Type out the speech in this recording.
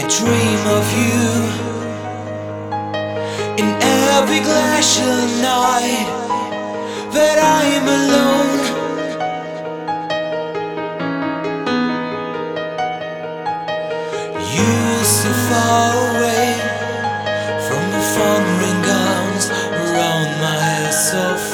dream of you in every glacial night that I'm alone. You so far away from the phone ring guns around my head so far.